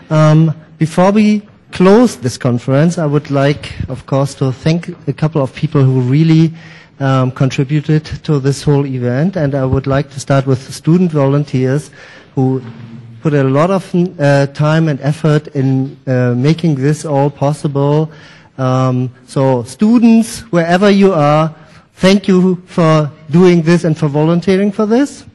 Before we close this conference, I would like, of course, to thank a couple of people who really contributed to this whole event, and I would like to start with student volunteers who put a lot of time and effort in making this all possible. So students, wherever you are, thank you for doing this and for volunteering for this.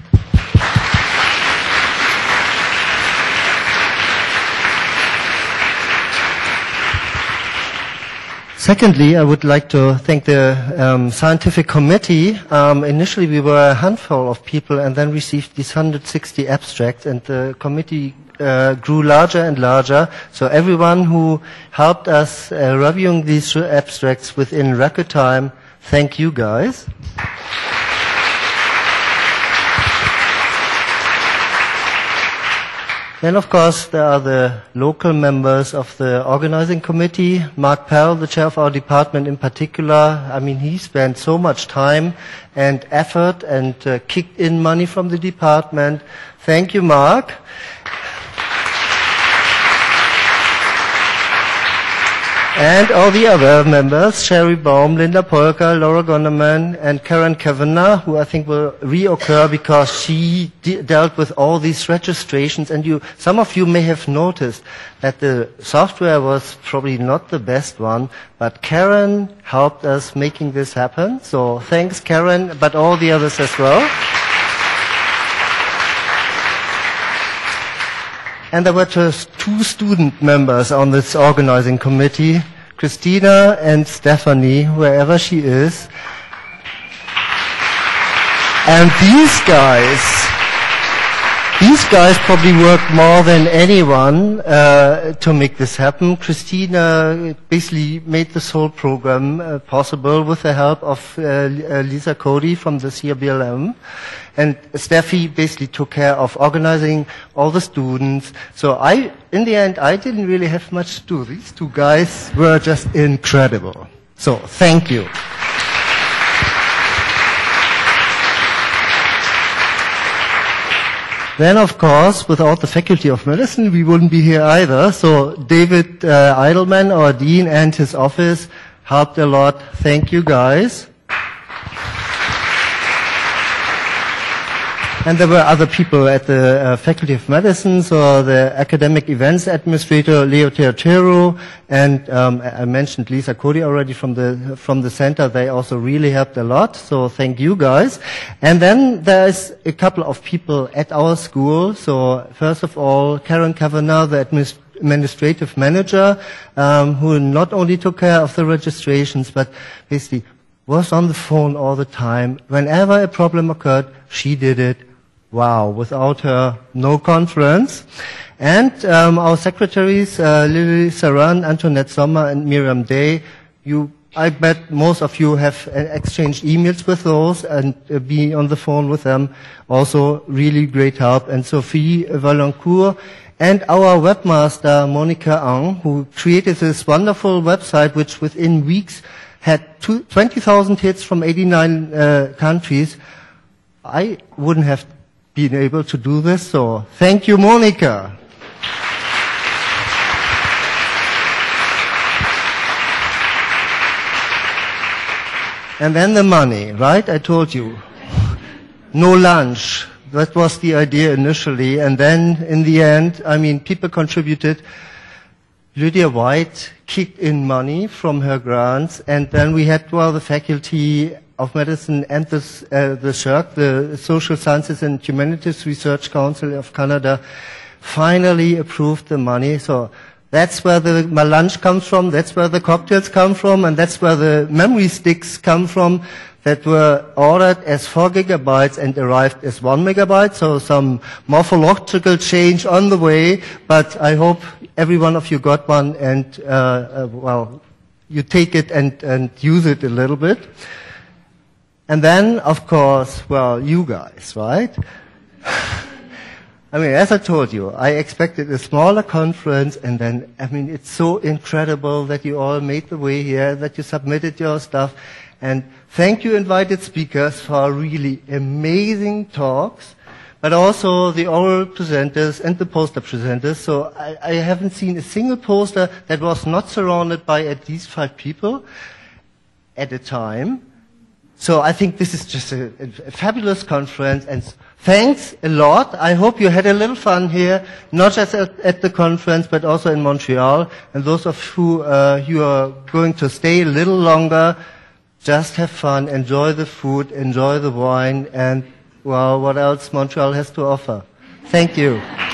Secondly, I would like to thank the scientific committee. Initially, we were a handful of people and then received these 160 abstracts, and the committee grew larger and larger. So everyone who helped us reviewing these abstracts within record time, thank you guys. Then, of course, there are the local members of the organizing committee. Mark Pell, the chair of our department in particular, I mean, he spent so much time and effort and kicked in money from the department. Thank you, Mark. And all the other members, Sherry Baum, Linda Polka, Laura Gonderman, and Karen Kavanagh, who I think will reoccur because she dealt with all these registrations. And some of you may have noticed that the software was probably not the best one, but Karen helped us making this happen. So thanks, Karen, but all the others as well. And there were just 2 student members on this organizing committee, Christina and Stephanie, wherever she is. And these guys probably worked more than anyone to make this happen. Christina basically made this whole program possible with the help of Lisa Cody from the CRBLM. And Steffi basically took care of organizing all the students. So in the end, I didn't really have much to do. These 2 guys were just incredible. So thank you. Then, of course, without the Faculty of Medicine, we wouldn't be here either. So David Eidelman, our dean, and his office helped a lot. Thank you, guys. And there were other people at the Faculty of Medicine, so the Academic Events Administrator, Leo Teotero, and I mentioned Lisa Cody already from the center. They also really helped a lot, so thank you guys. And then there's a couple of people at our school. So first of all, Karen Kavanagh, the administrative manager, who not only took care of the registrations, but basically was on the phone all the time. Whenever a problem occurred, she did it. Wow, without her, no conference. And our secretaries, Lily Saran, Antoinette Sommer, and Miriam Day, I bet most of you have exchanged emails with those and be on the phone with them. Also, really great help. And Sophie Valancourt, and our webmaster, Monica Ang, who created this wonderful website, which within weeks had 20,000 hits from 89 countries. I wouldn't have been able to do this, so thank you, Monica. And then the money, right? I told you. No lunch. That was the idea initially. And then in the end, I mean, people contributed. Lydia White kicked in money from her grants. And then we had, the Faculty of Medicine and the SSHRC, the Social Sciences and Humanities Research Council of Canada, finally approved the money. So that's where my lunch comes from, that's where the cocktails come from, and that's where the memory sticks come from that were ordered as 4 gigabytes and arrived as 1 megabyte. So some morphological change on the way, but I hope every one of you got one and, you take it and use it a little bit. And then, of course, you guys, right? I mean, as I told you, I expected a smaller conference, and then, I mean, it's so incredible that you all made the way here, that you submitted your stuff, and thank you, invited speakers, for really amazing talks. but also the oral presenters and the poster presenters. So I haven't seen a single poster that was not surrounded by at least 5 people at a time. So I think this is just a fabulous conference, and thanks a lot. I hope you had a little fun here, not just at the conference, but also in Montreal. And those of you who are going to stay a little longer, just have fun, enjoy the food, enjoy the wine, and well, what else Montreal has to offer. Thank you.